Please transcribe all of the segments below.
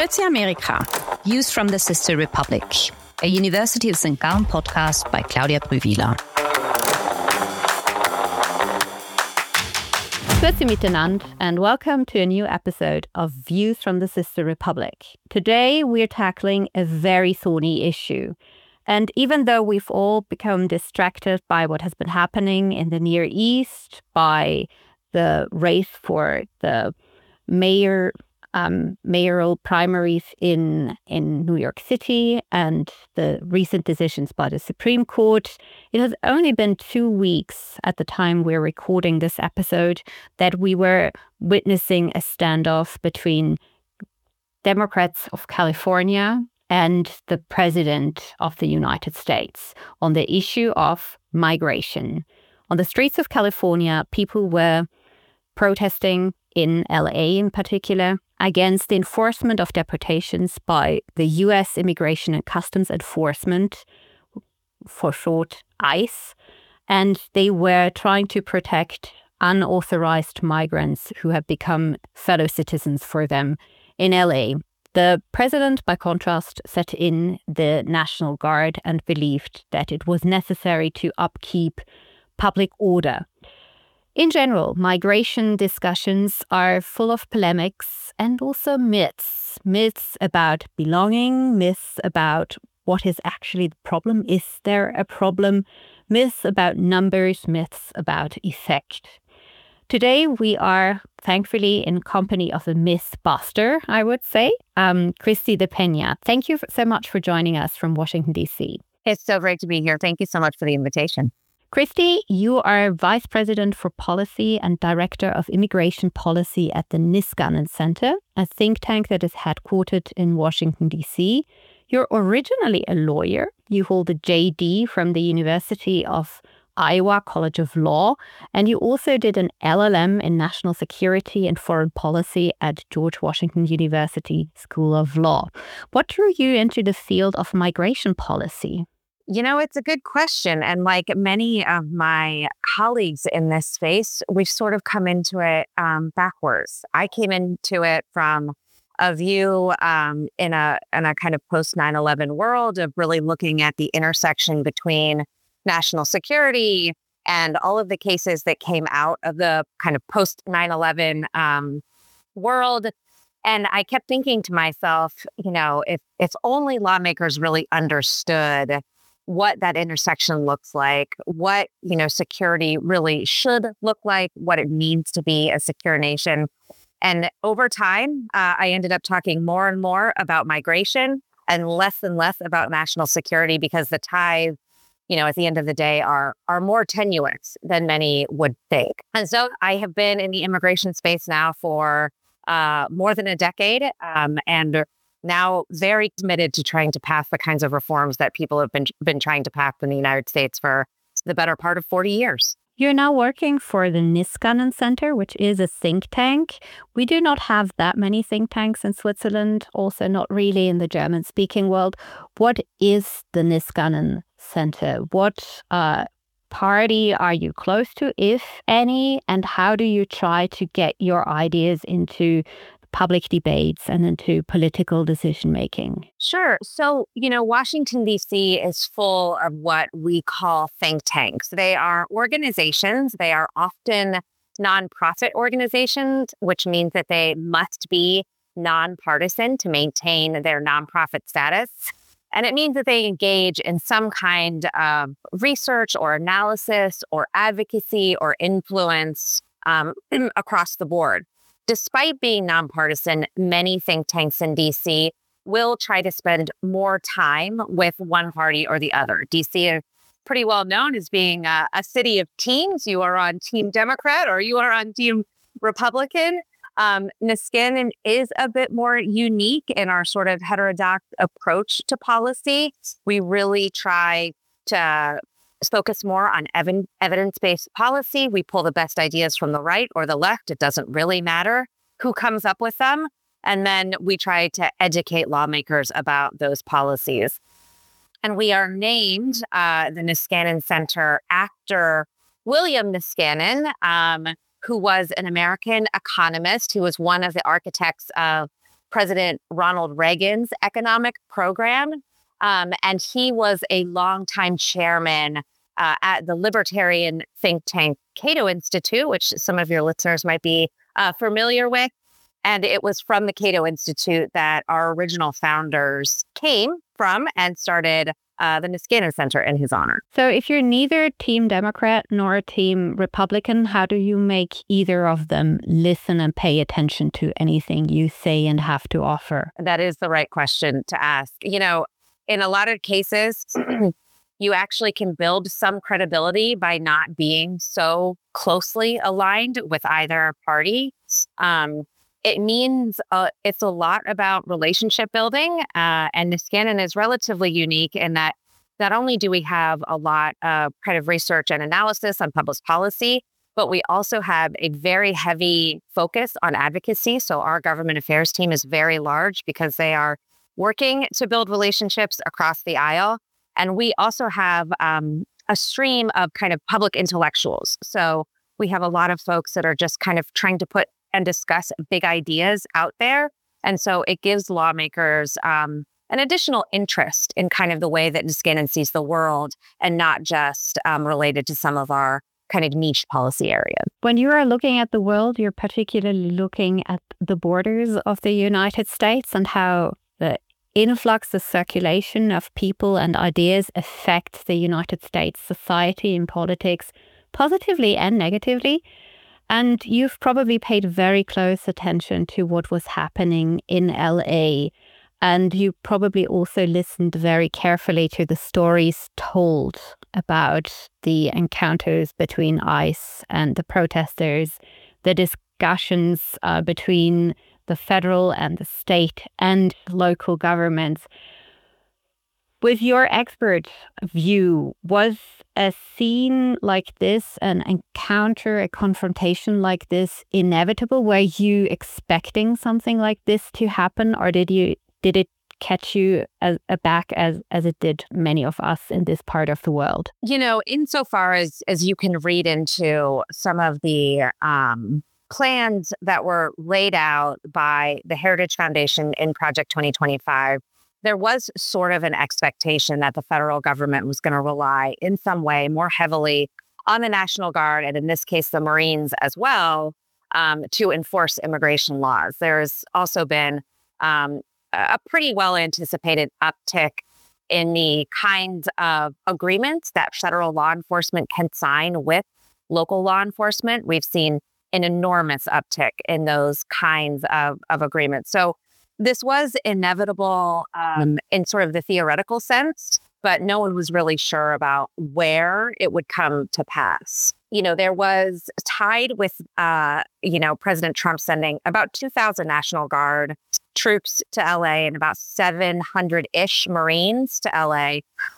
Grüezi Amerika, Views from the Sister Republic, a University of St. Gallen podcast by Claudia Brühwiler. Grüezi miteinander and welcome to a new episode of Views from the Sister Republic. Today we're tackling a very thorny issue. And even though we've all become distracted by what has been happening in the Near East, by the race for the mayoral primaries in New York City and the recent decisions by the Supreme Court, it has only been 2 weeks at the time we're recording this episode that we were witnessing a standoff between Democrats of California and the President of the United States on the issue of migration. On the streets of California, people were protesting in LA in particular against the enforcement of deportations by the U.S. Immigration and Customs Enforcement, for short ICE, and they were trying to protect unauthorized migrants who have become fellow citizens for them in LA. The president, by contrast, set in the National Guard and believed that it was necessary to upkeep public order. In general, migration discussions are full of polemics and also myths. Myths about belonging, myths about what is actually the problem. Is there a problem? Myths about numbers, myths about effect. Today, we are thankfully in company of a mythbuster, I would say, Christy De Peña. Thank you so much for joining us from Washington, D.C. It's so great to be here. Thank you so much for the invitation. Christy, you are Vice President for Policy and Director of Immigration Policy at the Niskanen Center, a think tank that is headquartered in Washington, D.C. You're originally a lawyer. You hold a JD from the University of Iowa College of Law, and you also did an LLM in National Security and Foreign Policy at George Washington University School of Law. What drew you into the field of migration policy? You know, it's a good question. And like many of my colleagues in this space, we've sort of come into it backwards. I came into it from a view in a kind of post 9/11 world of really looking at the intersection between national security and all of the cases that came out of the kind of post 9/11 world. And I kept thinking to myself, you know, if only lawmakers really understood what that intersection looks like, what, you know, security really should look like, what it means to be a secure nation. And over time, I ended up talking more and more about migration and less about national security because the ties, you know, at the end of the day are more tenuous than many would think. And so I have been in the immigration space now for more than a decade, and now very committed to trying to pass the kinds of reforms that people have been trying to pass in the United States for the better part of 40 years. You're now working for the Niskanen Center, which is a think tank. We do not have that many think tanks in Switzerland, also not really in the German-speaking world. What is the Niskanen Center? What party are you close to, if any? And how do you try to get your ideas into public debates and into political decision-making? Sure. So, you know, Washington, D.C. is full of what we call think tanks. They are organizations. They are often nonprofit organizations, which means that they must be nonpartisan to maintain their nonprofit status. And it means that they engage in some kind of research or analysis or advocacy or influence across the board. Despite being nonpartisan, many think tanks in DC will try to spend more time with one party or the other. DC is pretty well known as being a city of teams. You are on Team Democrat or you are on Team Republican. Niskanen is a bit more unique in our sort of heterodox approach to policy. We really try to focus more on evidence-based policy. We pull the best ideas from the right or the left. It doesn't really matter who comes up with them. And then we try to educate lawmakers about those policies. And we are named the Niskanen Center after William Niskanen, who was an American economist who was one of the architects of President Ronald Reagan's economic program. And he was a longtime chairman at the libertarian think tank Cato Institute, which some of your listeners might be familiar with. And it was from the Cato Institute that our original founders came from and started the Niskanen Center in his honor. So if you're neither Team Democrat nor Team Republican, how do you make either of them listen and pay attention to anything you say and have to offer? That is the right question to ask. You know, in a lot of cases, you actually can build some credibility by not being so closely aligned with either party. It means it's a lot about relationship building. And Niskanen is relatively unique in that not only do we have a lot of kind of research and analysis on public policy, but we also have a very heavy focus on advocacy. So our government affairs team is very large because they are working to build relationships across the aisle. And we also have a stream of kind of public intellectuals. So we have a lot of folks that are just kind of trying to put and discuss big ideas out there. And so it gives lawmakers an additional interest in kind of the way that Niskanen sees the world and not just related to some of our kind of niche policy areas. When you are looking at the world, you're particularly looking at the borders of the United States and how the influx, the circulation of people and ideas affect the United States society and politics positively and negatively. And you've probably paid very close attention to what was happening in LA. And you probably also listened very carefully to the stories told about the encounters between ICE and the protesters, the discussions between the federal and the state and local governments. With your expert view, was a scene like this, an encounter, a confrontation like this inevitable? Were you expecting something like this to happen, or did it catch you aback as it did many of us in this part of the world? You know, insofar as you can read into some of the plans that were laid out by the Heritage Foundation in Project 2025, there was sort of an expectation that the federal government was going to rely in some way more heavily on the National Guard, and in this case, the Marines as well, to enforce immigration laws. There's also been a pretty well-anticipated uptick in the kinds of agreements that federal law enforcement can sign with local law enforcement. We've seen an enormous uptick in those kinds of agreements. So this was inevitable in sort of the theoretical sense, but no one was really sure about where it would come to pass. You know, there was tied with, President Trump sending about 2,000 National Guard troops to LA and about 700-ish Marines to LA,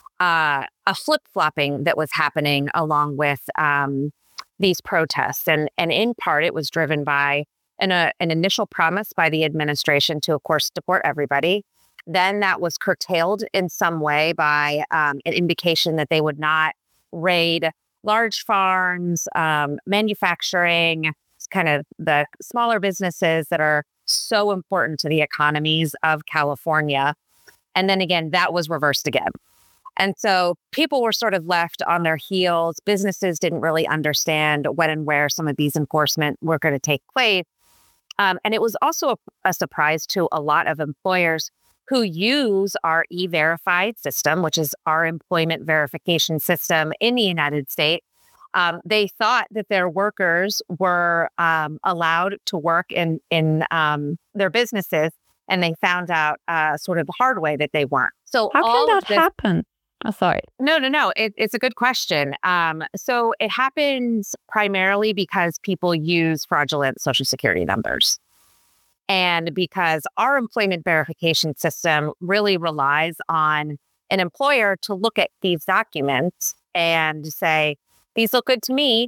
a flip-flopping that was happening along with these protests. And in part, it was driven by an initial promise by the administration to, of course, deport everybody. Then that was curtailed in some way by an indication that they would not raid large farms, manufacturing, kind of the smaller businesses that are so important to the economies of California. And then again, that was reversed again. And so people were sort of left on their heels. Businesses didn't really understand when and where some of these enforcement were going to take place. And it was also a surprise to a lot of employers who use our E-Verified system, which is our employment verification system in the United States. They thought that their workers were allowed to work in their businesses, and they found out sort of the hard way that they weren't. So how can that happen? Oh, sorry. No. It's a good question. So it happens primarily because people use fraudulent Social Security numbers. And because our employment verification system really relies on an employer to look at these documents and say, these look good to me.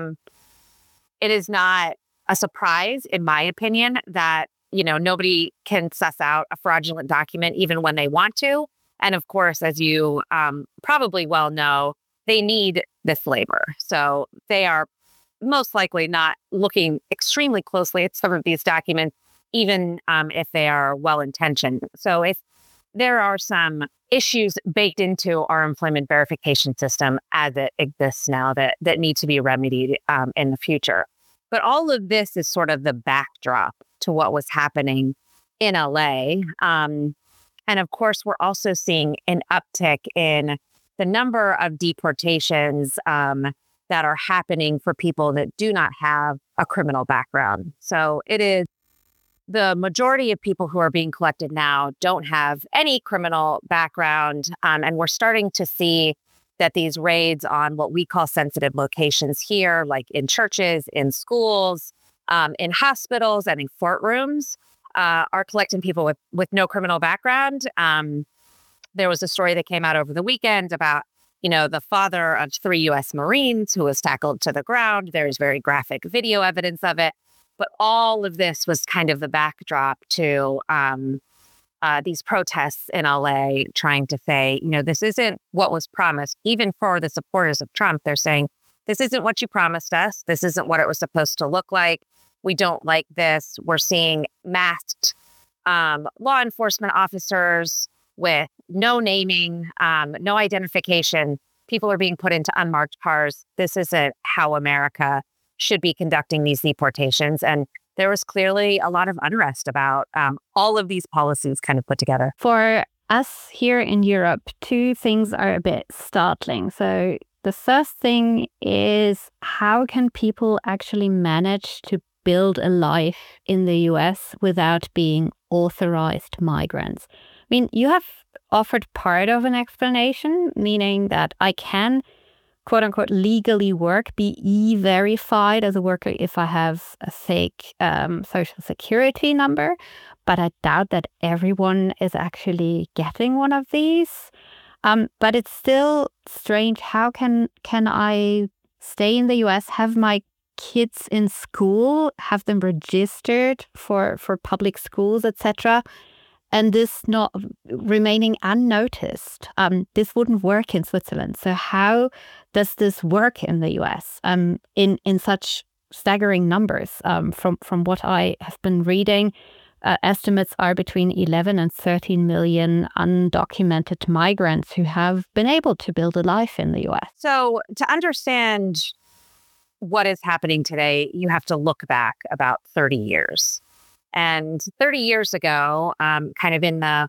It is not a surprise, in my opinion, that, nobody can suss out a fraudulent document even when they want to. And of course, as you probably well know, they need this labor. So they are most likely not looking extremely closely at some of these documents, even if they are well-intentioned. So if there are some issues baked into our employment verification system as it exists now that need to be remedied in the future. But all of this is sort of the backdrop to what was happening in LA. And of course, we're also seeing an uptick in the number of deportations that are happening for people that do not have a criminal background. So it is the majority of people who are being collected now don't have any criminal background. And we're starting to see that these raids on what we call sensitive locations here, like in churches, in schools, in hospitals, and in courtrooms, are collecting people with no criminal background. There was a story that came out over the weekend about, the father of 3 U.S. Marines who was tackled to the ground. There's very graphic video evidence of it. But all of this was kind of the backdrop to these protests in LA trying to say, this isn't what was promised. Even for the supporters of Trump, they're saying, this isn't what you promised us. This isn't what it was supposed to look like. We don't like this. We're seeing masked law enforcement officers with no naming, no identification. People are being put into unmarked cars. This isn't how America should be conducting these deportations. And there was clearly a lot of unrest about all of these policies kind of put together. For us here in Europe, 2 things are a bit startling. So the first thing is, how can people actually manage to build a life in the US without being authorized migrants? I mean, you have offered part of an explanation, meaning that I can, quote unquote, legally work, be e-verified as a worker if I have a fake social security number. But I doubt that everyone is actually getting one of these. But it's still strange. How can I stay in the US, have my kids in school, have them registered for public schools, etc., and this not remaining unnoticed? This wouldn't work in Switzerland. So how does this work in the US in such staggering numbers? From what I have been reading, estimates are between 11 and 13 million undocumented migrants who have been able to build a life in the US. So to understand what is happening today, you have to look back about 30 years. And 30 years ago, kind of in the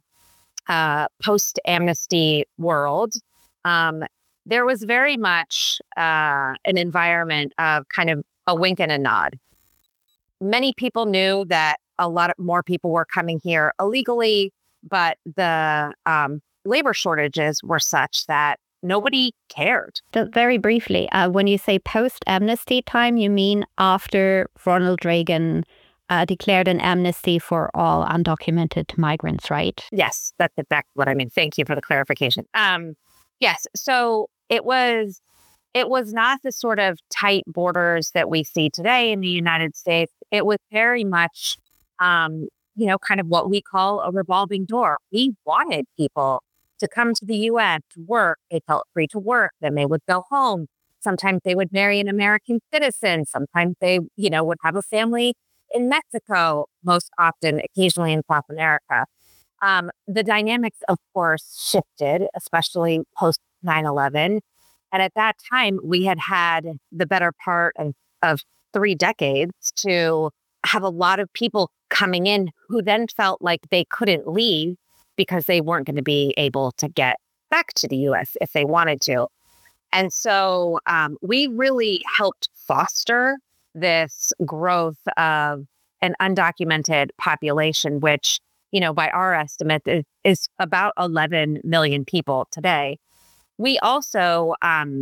post-amnesty world, there was very much an environment of kind of a wink and a nod. Many people knew that a lot more people were coming here illegally, but the labor shortages were such that nobody cared. Very briefly, when you say post-amnesty time, you mean after Ronald Reagan declared an amnesty for all undocumented migrants, right? Yes, that's exactly what I mean. Thank you for the clarification. Yes, so it was not the sort of tight borders that we see today in the United States. It was very much, kind of what we call a revolving door. We wanted people to come to the U.S. to work. They felt free to work. Then they would go home. Sometimes they would marry an American citizen. Sometimes they, would have a family in Mexico, most often, occasionally in South America. The dynamics, of course, shifted, especially post 9/11. And at that time, we had the better part of 3 decades to have a lot of people coming in who then felt like they couldn't leave because they weren't going to be able to get back to the U.S. if they wanted to. And so we really helped foster this growth of an undocumented population, which, by our estimate, is about 11 million people today. We also,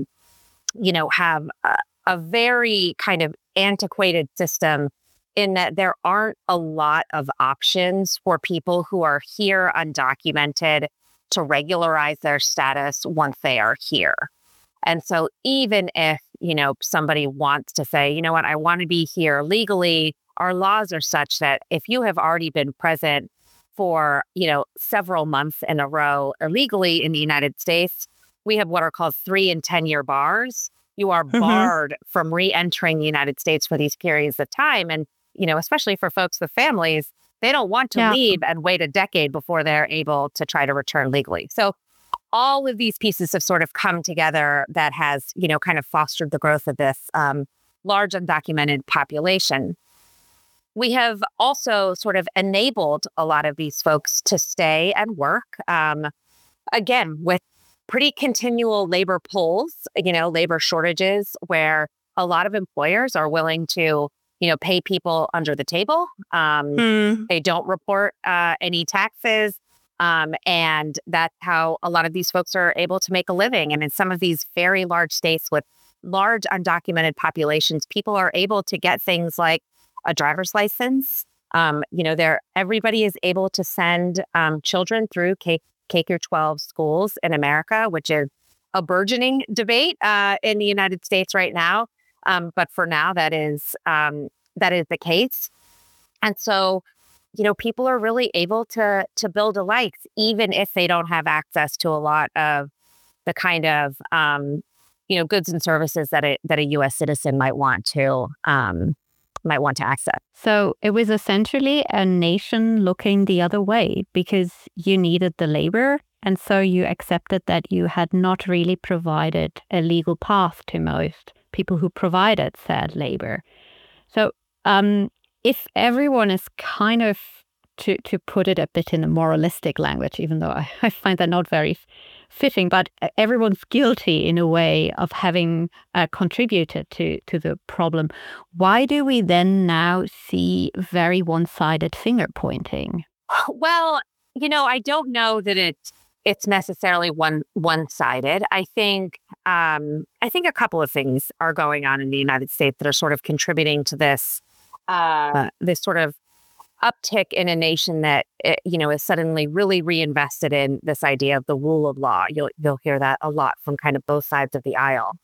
have a very kind of antiquated system in that there aren't a lot of options for people who are here undocumented to regularize their status once they are here. And so even if, somebody wants to say, you know what, I want to be here legally, our laws are such that if you have already been present for, several months in a row illegally in the United States, we have what are called 3 and 10-year bars. You are barred from re-entering the United States for these periods of time. And, especially for folks with families, They don't want to leave and wait a decade before they're able to try to return legally. So all of these pieces have sort of come together that has, kind of fostered the growth of this large undocumented population. We have also sort of enabled a lot of these folks to stay and work, again, with pretty continual labor pulls, labor shortages, where a lot of employers are willing to, pay people under the table. They don't report any taxes. And that's how a lot of these folks are able to make a living. And in some of these very large states with large undocumented populations, people are able to get things like a driver's license. Everybody is able to send children through K through 12 schools in America, which is a burgeoning debate in the United States right now. But for now, that is the case. And so, people are really able to build a life, even if they don't have access to a lot of the kind of, goods and services that a U.S. citizen might want to access. So it was essentially a nation looking the other way because you needed the labor. And so you accepted that you had not really provided a legal path to most people who provided said labor. So if everyone is kind of, to put it a bit in a moralistic language, even though I find that not very fitting, but everyone's guilty in a way of having contributed to the problem, why do we then now see very one-sided finger pointing? Well, I don't know that it's necessarily one-sided. I think a couple of things are going on in the United States that are sort of contributing to this sort of uptick in a nation that is suddenly really reinvested in this idea of the rule of law. You'll hear that a lot from kind of both sides of the aisle.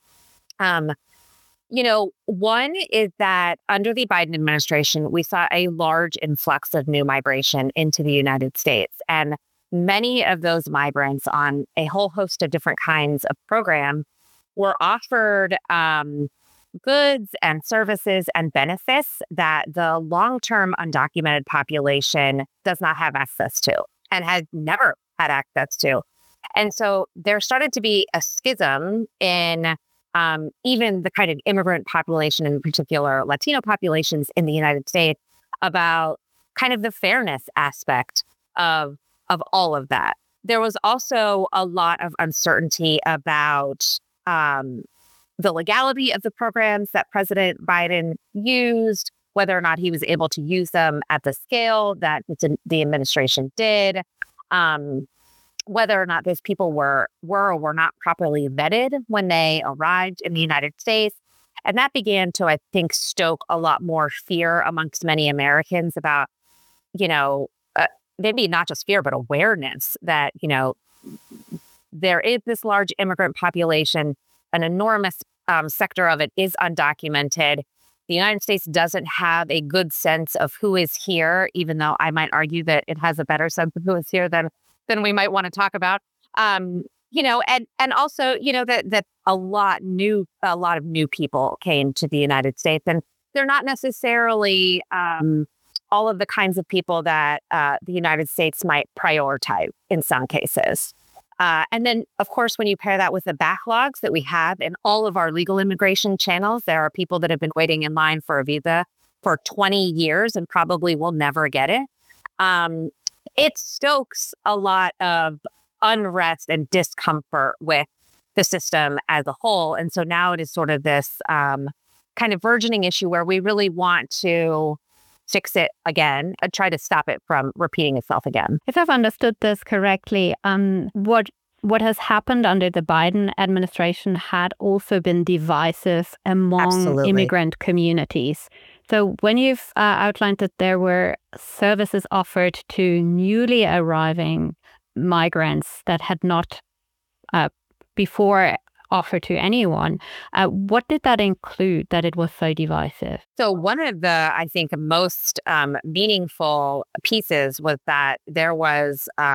One is that under the Biden administration, we saw a large influx of new migration into the United States, and many of those migrants on a whole host of different kinds of programs were offered goods and services and benefits that the long-term undocumented population does not have access to and has never had access to. And so there started to be a schism in even the kind of immigrant population, in particular Latino populations in the United States, about kind of the fairness aspect of all of that. There was also a lot of uncertainty about the legality of the programs that President Biden used, whether or not he was able to use them at the scale that the administration did, whether or not those people were or were not properly vetted when they arrived in the United States. And that began to, I think, stoke a lot more fear amongst many Americans about, maybe not just fear, but awareness that, there is this large immigrant population. An enormous sector of it is undocumented. The United States doesn't have a good sense of who is here, even though I might argue that it has a better sense of who is here than we might want to talk about. And also, that a lot of new people came to the United States, and they're not necessarily all of the kinds of people that the United States might prioritize in some cases. And then, of course, when you pair that with the backlogs that we have in all of our legal immigration channels, there are people that have been waiting in line for a visa for 20 years and probably will never get it. It stokes a lot of unrest and discomfort with the system as a whole. And so now it is sort of this kind of burgeoning issue where we really want to fix it again and try to stop it from repeating itself again. If I've understood this correctly, what has happened under the Biden administration had also been divisive among Absolutely. Immigrant communities. So when you've outlined that there were services offered to newly arriving migrants that had not before offered to anyone, what did that include that it was so divisive? So one of the, I think, most meaningful pieces was that there were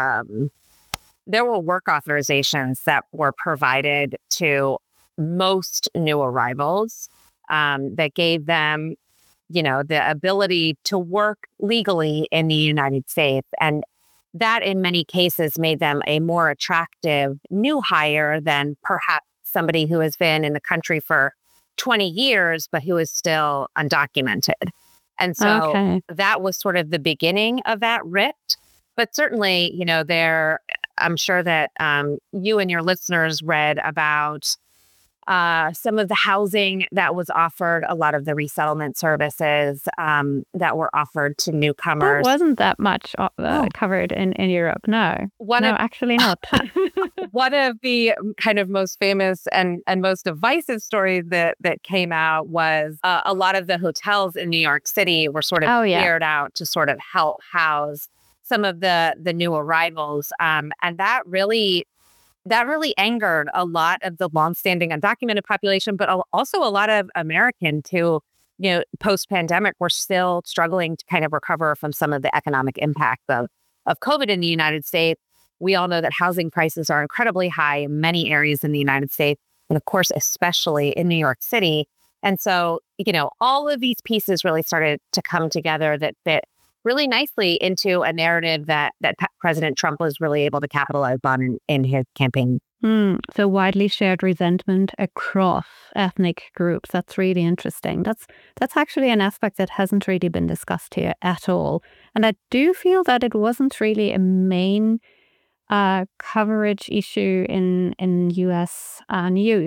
work authorizations that were provided to most new arrivals that gave them the ability to work legally in the United States. And that in many cases made them a more attractive new hire than perhaps somebody who has been in the country for 20 years, but who is still undocumented. And so that was sort of the beginning of that rift. But certainly, I'm sure that you and your listeners read about some of the housing that was offered, a lot of the resettlement services that were offered to newcomers. There wasn't that much covered in Europe. No, actually not. One of the kind of most famous and most divisive stories that came out was a lot of the hotels in New York City were sort of cleared out to sort of help house some of the new arrivals. And that really angered a lot of the longstanding undocumented population, but also a lot of Americans who, post-pandemic were still struggling to kind of recover from some of the economic impact of COVID in the United States. We all know that housing prices are incredibly high in many areas in the United States, and of course, especially in New York City. And so, all of these pieces really started to come together that fit really nicely into a narrative that President Trump was really able to capitalize on in his campaign. So widely shared resentment across ethnic groups. That's really interesting. That's actually an aspect that hasn't really been discussed here at all. And I do feel that it wasn't really a main coverage issue in U.S. news.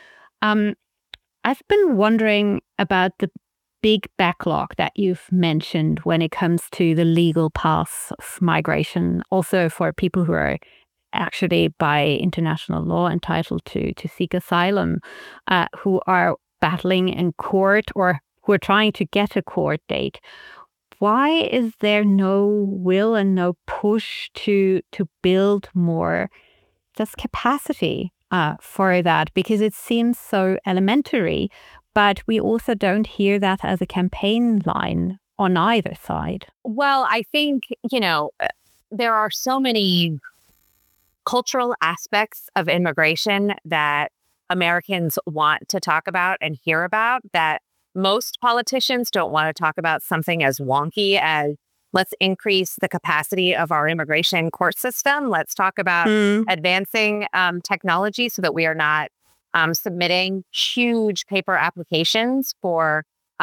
I've been wondering about the big backlog that you've mentioned when it comes to the legal path of migration, also for people who are actually by international law entitled to seek asylum, who are battling in court or who are trying to get a court date. Why is there no will and no push to build more just capacity for that? Because it seems so elementary, but we also don't hear that as a campaign line on either side. Well, I think, there are so many cultural aspects of immigration that Americans want to talk about and hear about that most politicians don't want to talk about something as wonky as let's increase the capacity of our immigration court system. Let's talk about advancing technology so that we are not submitting huge paper applications for,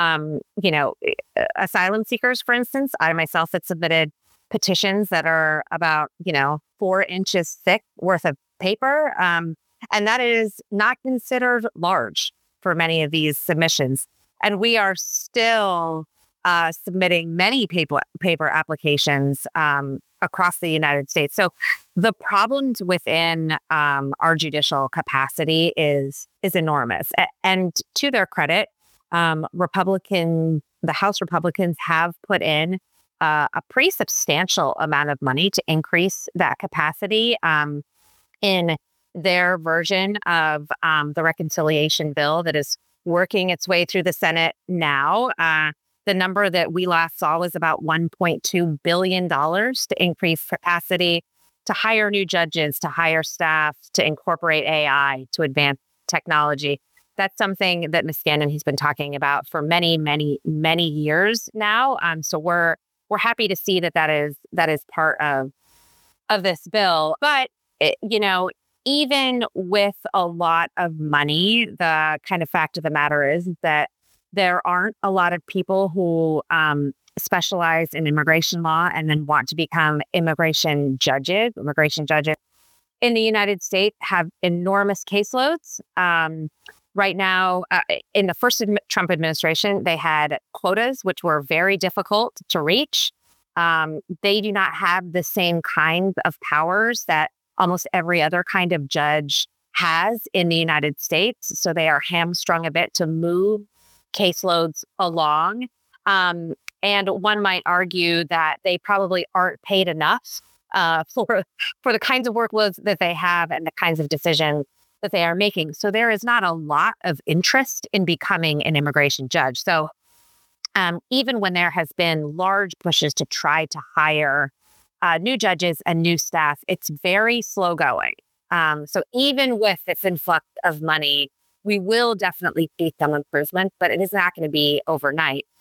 asylum seekers, for instance. I myself had submitted petitions that are about, 4 inches thick worth of paper. And that is not considered large for many of these submissions. And we are still submitting many paper applications across the United States. So the problems within our judicial capacity is enormous. And to their credit, the House Republicans have put in a pretty substantial amount of money to increase that capacity in their version of the reconciliation bill that is working its way through the Senate now. The number that we last saw was about $1.2 billion to increase capacity, to hire new judges, to hire staff, to incorporate AI, to advance technology. That's something that Ms. Gannon has been talking about for many, many, many years now. So we're happy to see that is part of this bill. But even with a lot of money, the kind of fact of the matter is that there aren't a lot of people who specialize in immigration law and then want to become immigration judges. Immigration judges in the United States have enormous caseloads. Right now, in the first Trump administration, they had quotas, which were very difficult to reach. They do not have the same kinds of powers that almost every other kind of judge has in the United States. So they are hamstrung a bit to move caseloads along. And one might argue that they probably aren't paid enough for the kinds of workloads that they have and the kinds of decisions that they are making. So there is not a lot of interest in becoming an immigration judge. So even when there has been large pushes to try to hire new judges and new staff, it's very slow going. So even with this influx of money, we will definitely see some improvement, but it is not going to be overnight.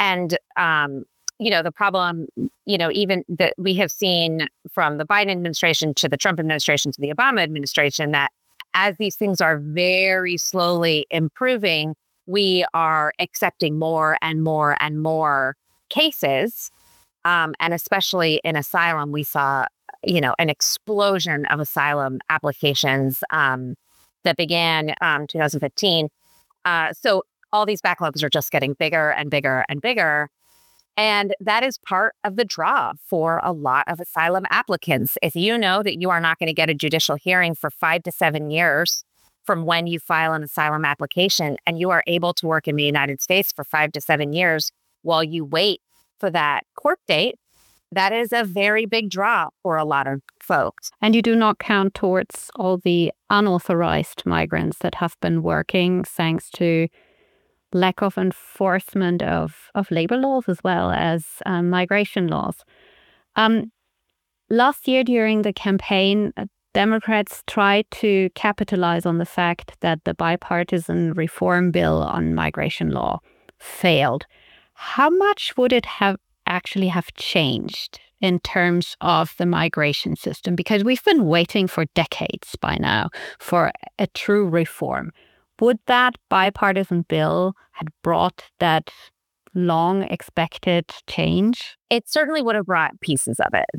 And, the problem, even that we have seen from the Biden administration to the Trump administration to the Obama administration, that as these things are very slowly improving, we are accepting more and more and more cases. And especially in asylum, we saw, an explosion of asylum applications that began 2015. So all these backlogs are just getting bigger and bigger and bigger. And that is part of the draw for a lot of asylum applicants. If you know that you are not going to get a judicial hearing for 5 to 7 years from when you file an asylum application, and you are able to work in the United States for 5 to 7 years while you wait for that court date, that is a very big draw for a lot of folks. And you do not count towards all the unauthorized migrants that have been working thanks to lack of enforcement of labor laws as well as migration laws. Last year during the campaign, Democrats tried to capitalize on the fact that the bipartisan reform bill on migration law failed. How much would it actually have changed in terms of the migration system? Because we've been waiting for decades by now for a true reform. Would that bipartisan bill had brought that long expected change? It certainly would have brought pieces of it.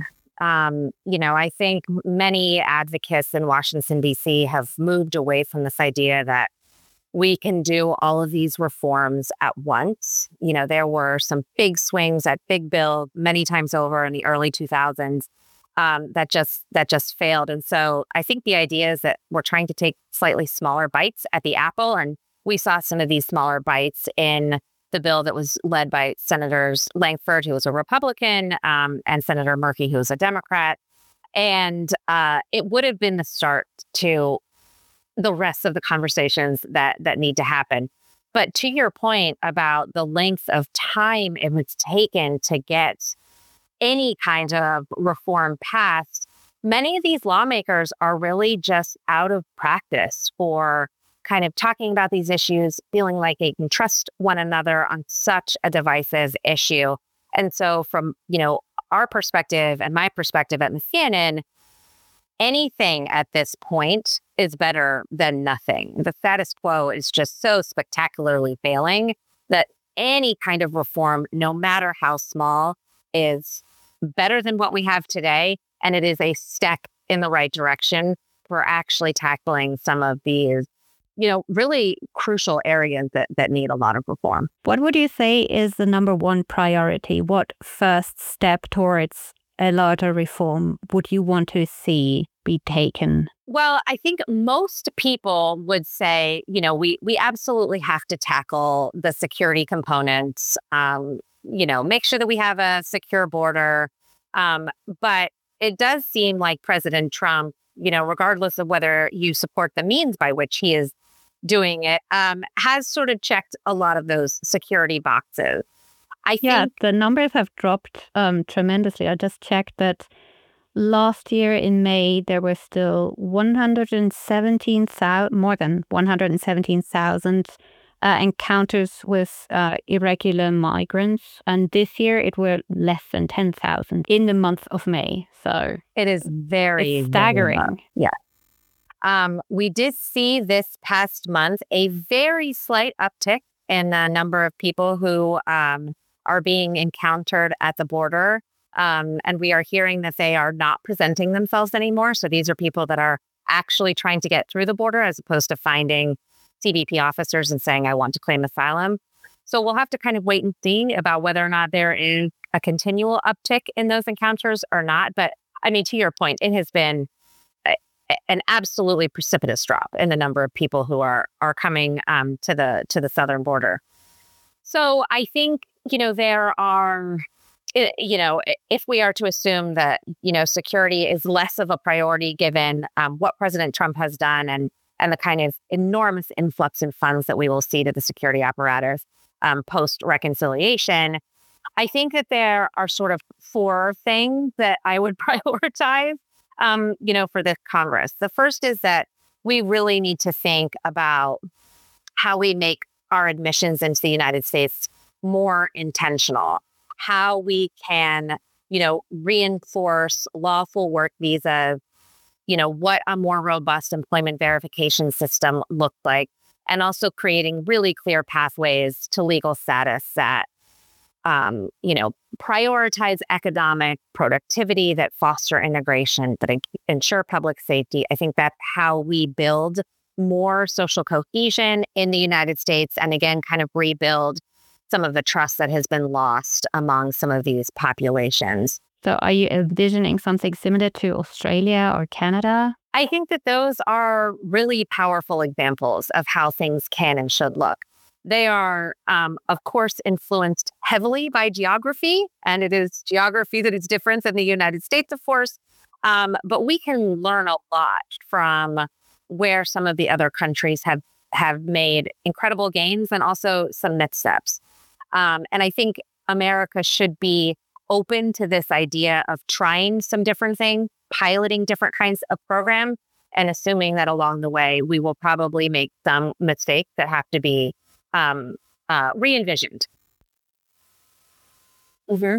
I think many advocates in Washington, D.C. have moved away from this idea that we can do all of these reforms at once. There were some big swings at big bill many times over in the early 2000s that just failed. And so I think the idea is that we're trying to take slightly smaller bites at the apple. And we saw some of these smaller bites in the bill that was led by Senators Lankford, who was a Republican, and Senator Murphy, who was a Democrat. And it would have been the start to the rest of the conversations that need to happen. But to your point about the length of time it was taken to get any kind of reform passed, many of these lawmakers are really just out of practice for kind of talking about these issues, feeling like they can trust one another on such a divisive issue. And so from, our perspective and my perspective at CNN, anything at this point is better than nothing. The status quo is just so spectacularly failing that any kind of reform, no matter how small, is better than what we have today. And it is a step in the right direction for actually tackling some of these, really crucial areas that need a lot of reform. What would you say is the number one priority? What first step towards a larger reform would you want to see be taken? Well, I think most people would say, we absolutely have to tackle the security components, make sure that we have a secure border. But it does seem like President Trump, regardless of whether you support the means by which he is doing it, has sort of checked a lot of those security boxes. I think the numbers have dropped tremendously. I just checked that last year in May, there were still more than 117,000 encounters with irregular migrants. And this year it were less than 10,000 in the month of May. So it is very staggering. Yeah. We did see this past month a very slight uptick in the number of people who are being encountered at the border. And we are hearing that they are not presenting themselves anymore. So these are people that are actually trying to get through the border as opposed to finding CBP officers and saying, I want to claim asylum. So we'll have to kind of wait and see about whether or not there is a continual uptick in those encounters or not. But I mean, to your point, it has been an absolutely precipitous drop in the number of people who are coming to the southern border. So I think, there are, if we are to assume that, security is less of a priority given what President Trump has done and the kind of enormous influx in funds that we will see to the security apparatus post-reconciliation, I think that there are sort of 4 things that I would prioritize, for this Congress. The first is that we really need to think about how we make our admissions into the United States more intentional, how we can, reinforce lawful work visas, what a more robust employment verification system looked like, and also creating really clear pathways to legal status that, prioritize economic productivity, that foster integration, that ensure public safety. I think that's how we build more social cohesion in the United States, and again, kind of rebuild some of the trust that has been lost among some of these populations. So are you envisioning something similar to Australia or Canada? I think that those are really powerful examples of how things can and should look. They are, of course, influenced heavily by geography, and it is geography that is different than the United States, of course. But we can learn a lot from where some of the other countries have made incredible gains and also some missteps. And I think America should be open to this idea of trying some different things, piloting different kinds of programs, and assuming that along the way, we will probably make some mistakes that have to be re-envisioned. Mm-hmm.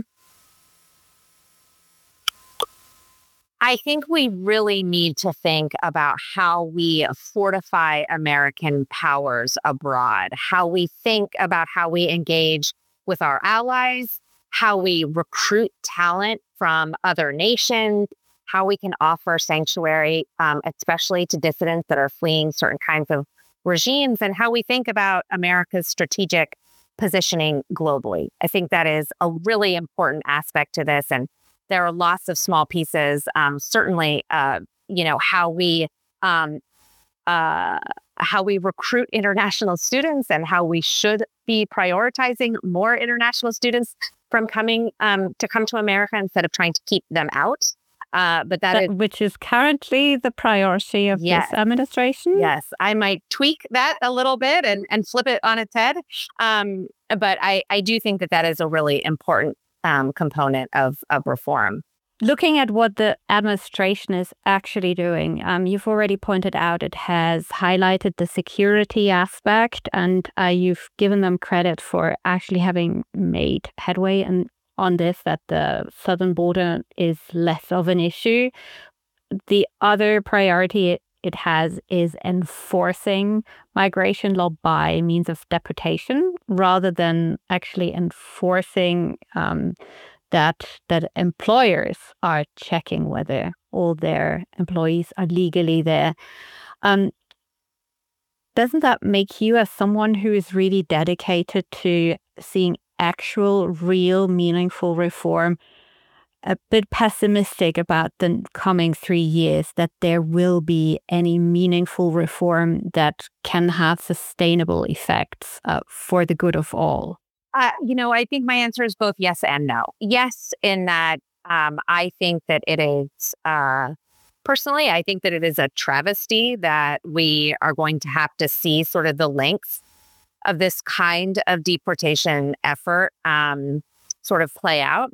I think we really need to think about how we fortify American powers abroad, how we think about how we engage with our allies, how we recruit talent from other nations, how we can offer sanctuary, especially to dissidents that are fleeing certain kinds of regimes, and how we think about America's strategic positioning globally. I think that is a really important aspect to this. And there are lots of small pieces. Certainly, how we recruit international students, and how we should be prioritizing more international students from coming to come to America instead of trying to keep them out. Which is currently the priority of this administration. Yes, I might tweak that a little bit and flip it on its head. But I do think that is a really important component of reform. Looking at what the administration is actually doing, you've already pointed out it has highlighted the security aspect, and you've given them credit for actually having made headway on this, that the southern border is less of an issue. The other priority it has is enforcing migration law by means of deportation, rather than actually enforcing that employers are checking whether all their employees are legally there. Doesn't that make you, as someone who is really dedicated to seeing actual, real, meaningful reform, a bit pessimistic about the coming 3 years, that there will be any meaningful reform that can have sustainable effects for the good of all? I think my answer is both yes and no. Yes, in that I think that it is, personally, I think that it is a travesty that we are going to have to see sort of the lengths of this kind of deportation effort sort of play out.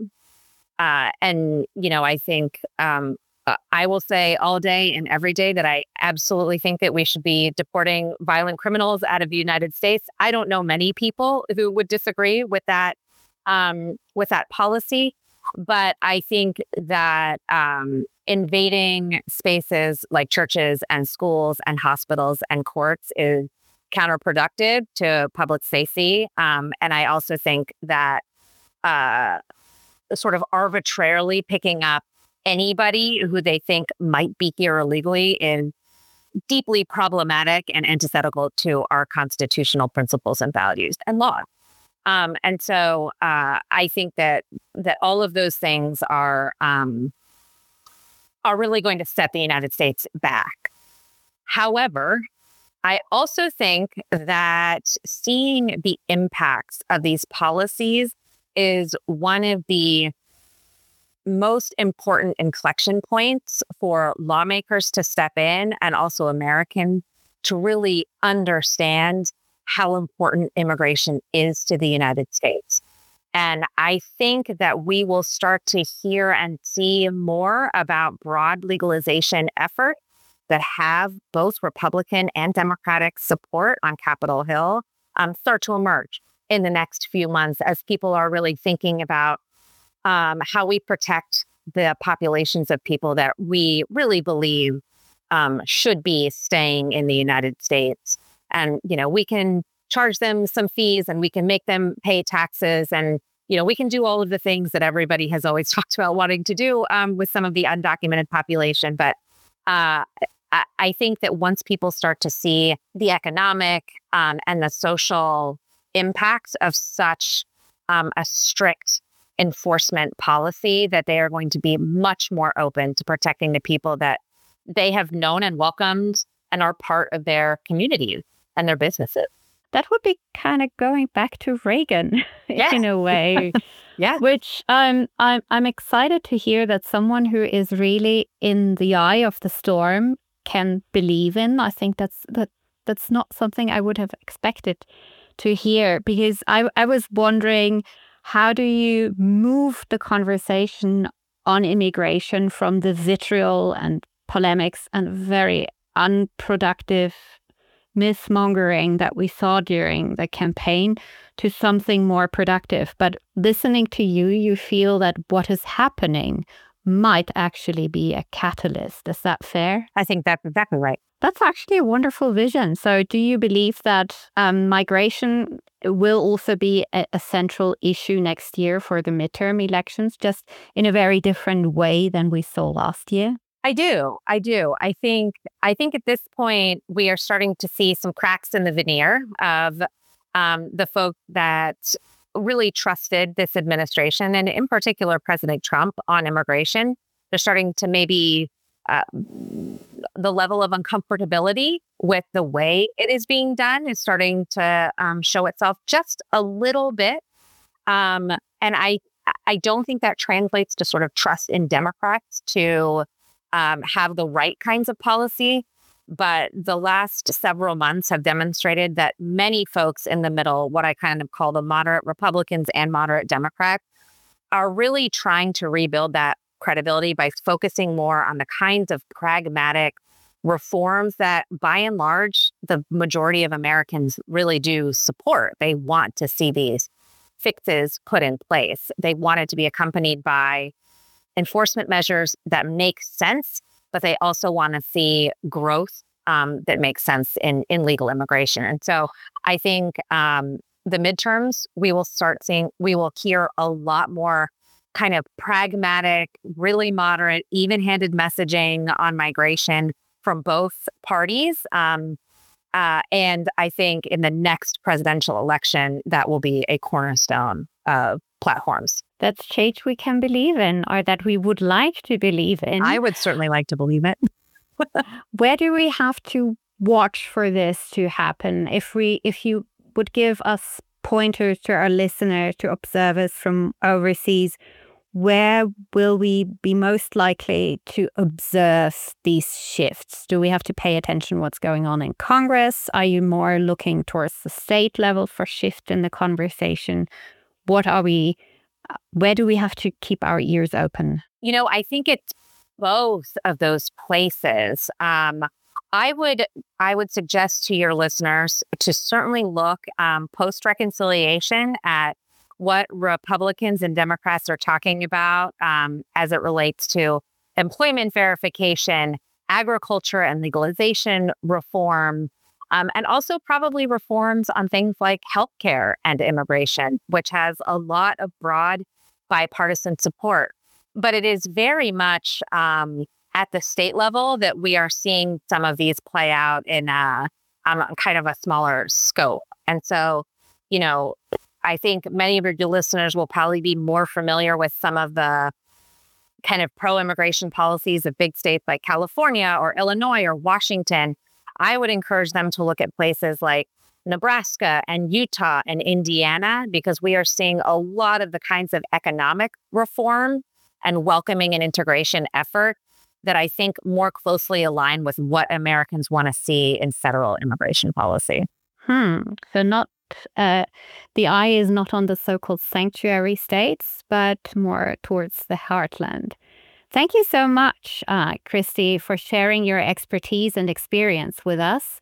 I think I will say all day and every day that I absolutely think that we should be deporting violent criminals out of the United States. I don't know many people who would disagree with that policy, but I think that invading spaces like churches and schools and hospitals and courts is counterproductive to public safety. And I also think that sort of arbitrarily picking up anybody who they think might be here illegally is deeply problematic and antithetical to our constitutional principles and values and laws. And so I think that all of those things are really going to set the United States back. However, I also think that seeing the impacts of these policies is one of the most important inflection points for lawmakers to step in, and also Americans to really understand how important immigration is to the United States. And I think that we will start to hear and see more about broad legalization efforts that have both Republican and Democratic support on Capitol Hill start to emerge. in the next few months as people are really thinking about how we protect the populations of people that we really believe should be staying in the United States. And, we can charge them some fees and we can make them pay taxes. And, we can do all of the things that everybody has always talked about wanting to do with some of the undocumented population. But I think that once people start to see the economic and the social impacts of such a strict enforcement policy, that they are going to be much more open to protecting the people that they have known and welcomed and are part of their communities and their businesses. That would be kind of going back to Reagan in a way. Yeah. Which I'm excited to hear that someone who is really in the eye of the storm can believe in. I think that's not something I would have expected to hear, because I was wondering, how do you move the conversation on immigration from the vitriol and polemics and very unproductive myth-mongering that we saw during the campaign to something more productive? But listening to you, you feel that what is happening might actually be a catalyst. Is that fair? I think that's exactly right. That's actually a wonderful vision. So do you believe that migration will also be a central issue next year for the midterm elections, just in a very different way than we saw last year? I do. I think at this point, we are starting to see some cracks in the veneer of the folk that really trusted this administration, and in particular, President Trump, on immigration. They're starting to maybe the level of uncomfortability with the way it is being done is starting to show itself just a little bit. And I don't think that translates to sort of trust in Democrats to have the right kinds of policy. But the last several months have demonstrated that many folks in the middle, what I kind of call the moderate Republicans and moderate Democrats, are really trying to rebuild that credibility by focusing more on the kinds of pragmatic reforms that, by and large, the majority of Americans really do support. They want to see these fixes put in place. They want it to be accompanied by enforcement measures that make sense, but they also want to see growth that makes sense in legal immigration. And so I think the midterms, we will hear a lot more kind of pragmatic, really moderate, even-handed messaging on migration from both parties. And I think in the next presidential election, that will be a cornerstone of platforms. That's change we can believe in, or that we would like to believe in. I would certainly like to believe it. Where do we have to watch for this to happen? If you would give us pointers to our listeners, to observers from overseas, where will we be most likely to observe these shifts? Do we have to pay attention what's going on in Congress? Are you more looking towards the state level for shift in the conversation? Where do we have to keep our ears open? I think it's both of those places. I would suggest to your listeners to certainly look post-reconciliation at what Republicans and Democrats are talking about as it relates to employment verification, agriculture and legalization reform, and also probably reforms on things like healthcare and immigration, which has a lot of broad bipartisan support. But it is very much at the state level that we are seeing some of these play out in kind of a smaller scope. And so, I think many of your listeners will probably be more familiar with some of the kind of pro-immigration policies of big states like California or Illinois or Washington. I would encourage them to look at places like Nebraska and Utah and Indiana, because we are seeing a lot of the kinds of economic reform and welcoming and integration effort that I think more closely align with what Americans want to see in federal immigration policy. So not the eye is not on the so-called sanctuary states, but more towards the heartland. Thank you so much, Christy, for sharing your expertise and experience with us.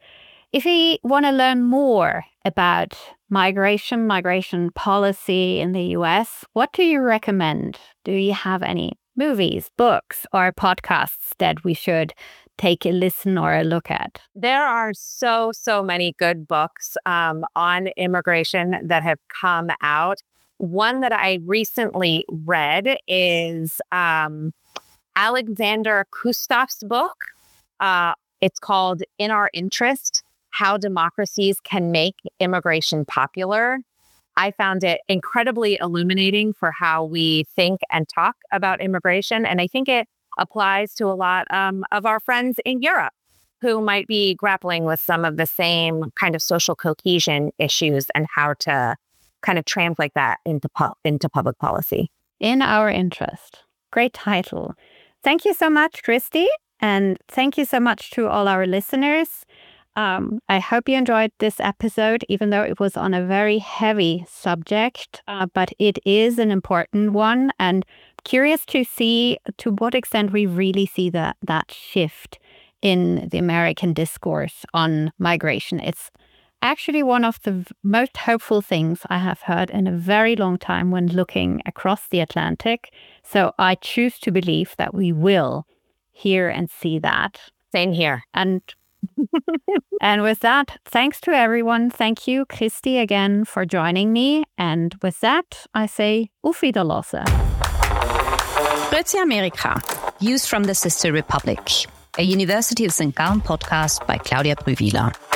If you want to learn more about migration policy in the US, what do you recommend? Do you have any movies, books, or podcasts that we should take a listen or a look at? There are so many good books on immigration that have come out. One that I recently read is Alexander Kustof's book. It's called In Our Interest: How Democracies Can Make Immigration Popular. I found it incredibly illuminating for how we think and talk about immigration. And I think it applies to a lot of our friends in Europe who might be grappling with some of the same kind of social cohesion issues and how to kind of translate that into public policy. In Our Interest. Great title. Thank you so much, Christy. And thank you so much to all our listeners. I hope you enjoyed this episode, even though it was on a very heavy subject, but it is an important one, and curious to see to what extent we really see that shift in the American discourse on migration. It's actually one of the most hopeful things I have heard in a very long time when looking across the Atlantic. So I choose to believe that we will hear and see that. Same here. And with that, thanks to everyone. Thank you, Christy, again for joining me. And with that, I say Auf Wiedersehen. Grüezi Amerika, Views from the Sister Republic, a University of St. Gallen podcast by Claudia Brühwiler.